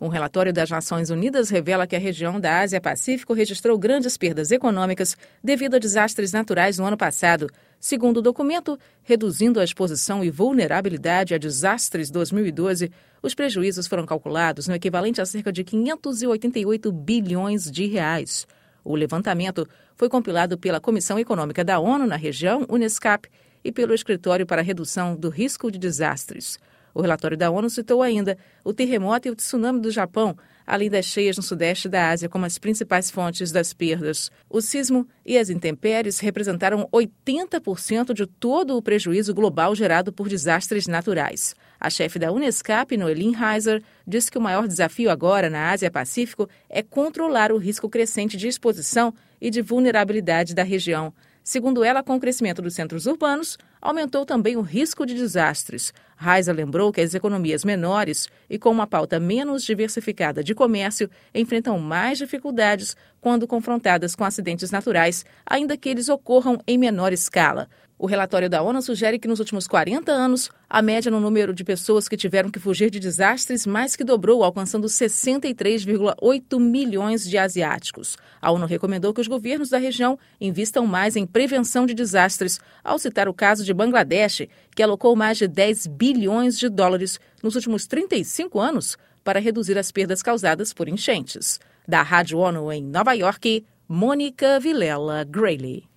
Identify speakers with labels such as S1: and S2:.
S1: Um relatório das Nações Unidas revela que a região da Ásia-Pacífico registrou grandes perdas econômicas devido a desastres naturais no ano passado. Segundo o documento, reduzindo a exposição e vulnerabilidade a desastres 2012, os prejuízos foram calculados no equivalente a cerca de 588 bilhões de reais. O levantamento foi compilado pela Comissão Econômica da ONU na região, UNESCAP, e pelo Escritório para a Redução do Risco de Desastres. O relatório da ONU citou ainda o terremoto e o tsunami do Japão, além das cheias no sudeste da Ásia como as principais fontes das perdas. O sismo e as intempéries representaram 80% de todo o prejuízo global gerado por desastres naturais. A chefe da UNESCAP, Noeline Heyzer, disse que o maior desafio agora na Ásia-Pacífico é controlar o risco crescente de exposição e de vulnerabilidade da região. Segundo ela, com o crescimento dos centros urbanos, aumentou também o risco de desastres. Heyzer lembrou que as economias menores e com uma pauta menos diversificada de comércio enfrentam mais dificuldades quando confrontadas com acidentes naturais, ainda que eles ocorram em menor escala. O relatório da ONU sugere que nos últimos 40 anos, a média no número de pessoas que tiveram que fugir de desastres mais que dobrou, alcançando 63,8 milhões de asiáticos. A ONU recomendou que os governos da região invistam mais em prevenção de desastres, ao citar o caso de Bangladesh, que alocou mais de 10 bilhões de dólares nos últimos 35 anos para reduzir as perdas causadas por enchentes. Da Rádio ONU em Nova York, Mônica Vilela Grayley.